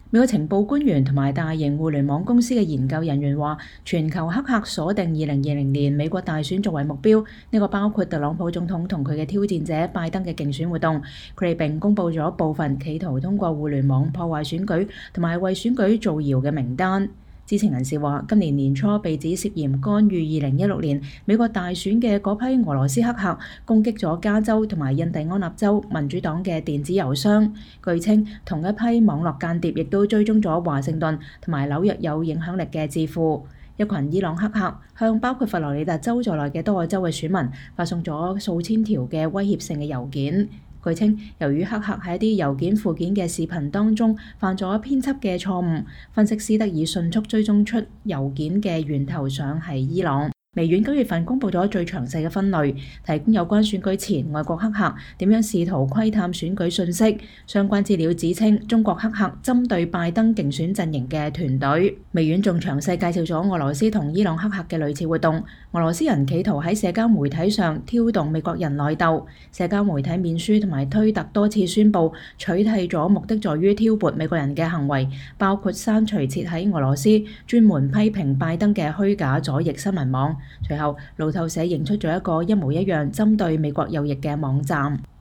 美國情報官員同埋大型互聯網公司嘅研究人員話，全球黑客鎖定2020年美國大選作為目標，呢個包括特朗普總統同佢嘅挑戰者拜登嘅競選活動。佢哋並公佈咗部分企圖通過互聯網破壞選舉同埋為選舉造謠嘅名單。知情人士話，今年年初被指涉嫌干預2016年美國大選嘅嗰批俄羅斯黑客，攻擊咗加州同埋印第安納州民主黨嘅電子郵箱。據稱，同一批網絡間諜亦都追蹤咗華盛頓同埋紐約有影響力嘅智庫。一群伊朗黑客向包括佛羅里達州在內嘅多個州嘅選民發送咗數千條嘅威脅性嘅郵件。據稱，由於黑客喺一啲郵件附件嘅視頻當中犯咗編輯嘅錯誤，分析師得以迅速追蹤出郵件嘅源頭上係伊朗。微軟9月份公佈咗最詳細嘅分類，提供有關選舉前外國黑客點樣試圖窺探選舉信息。相關資料指稱，中國黑客針對拜登競選陣營嘅團隊。微軟仲詳細介紹咗俄羅斯同伊朗黑客嘅類似活動。俄羅斯人企圖喺社交媒體上挑動美國人內鬥。社交媒體面書同埋推特多次宣布取締咗目的在於挑撥美國人嘅行為，包括刪除設喺俄羅斯專門批評拜登嘅虛假左翼新聞網。隨後，路透社認出咗一個一模一樣針對美國右翼嘅網站。